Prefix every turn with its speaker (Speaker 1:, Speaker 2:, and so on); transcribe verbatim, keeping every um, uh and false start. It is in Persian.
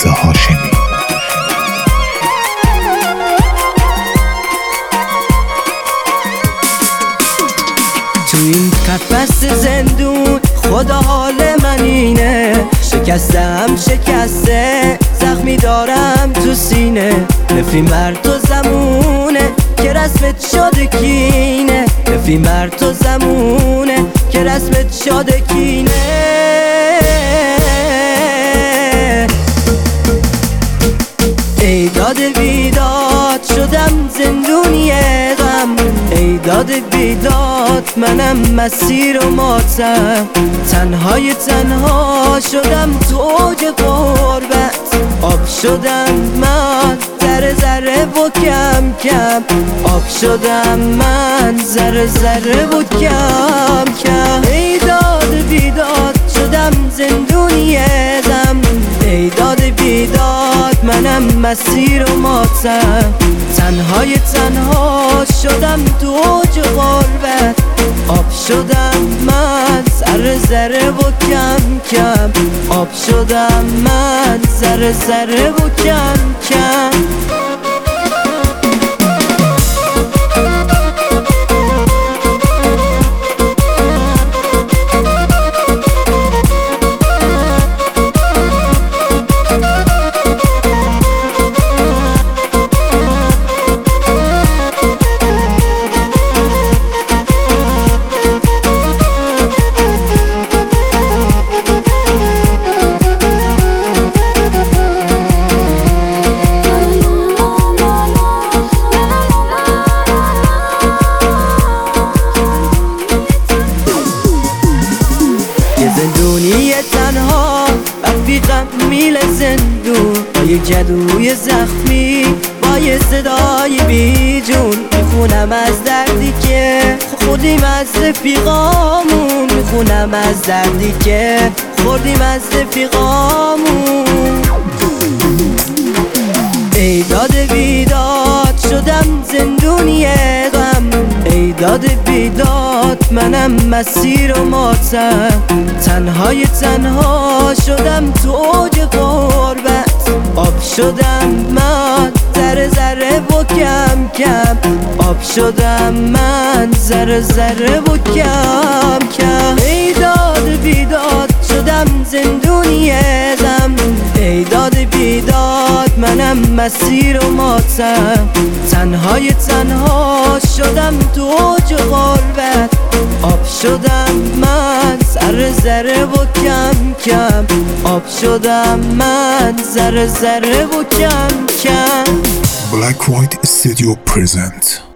Speaker 1: رضا هاشمی.
Speaker 2: تو این قفس زندون خدا حال من اینه، شکستم شکسته زخمی دارم تو سینه. نفی مرد و زمونه که رسمت شده کینه، نفی مرد و زمونه که رسمت شده کینه. ای داد بیداد شدم زندونی غم، ای داد بیداد منم مسیر و ماتم. تنهای تنها شدم تو اوج غربت، آب شدم من ذره ذره و کم کم، آب شدم من ذره ذره و کم کم. ای داد بیداد شدم زندونی غم، ای داد بیداد منم مسیر و ماتم. تنهای تنها شدم تو اوج غربت، آب شدم من ذره ذره و کم کم، آب شدم من ذره ذره و کم کم. زندونی تنها رفیقم میل زندون، با یه جدوی زخمی با یه صدای بیجون. میخونم از دردی که خوردیم از رفیقامون، میخونم از دردی که خوردیم از رفیقامون. ای داد بیداد شدم زندونی غم، ای داد بیداد منم مسیر و ماتم. تنهای تنها شدم تو اوج غربت، آب شدم من ذره ذره و کم کم، آب شدم من ذره ذره و کم کم. ای داد بیداد شدم زندونی غم، ای داد بیداد منم مسیر و ماتم. تنهای تنها شدم تو اوج غربت، آب شدم من ذره ذره و کم کم، آب شدم من ذره ذره و کم کم.
Speaker 1: Black White Studio present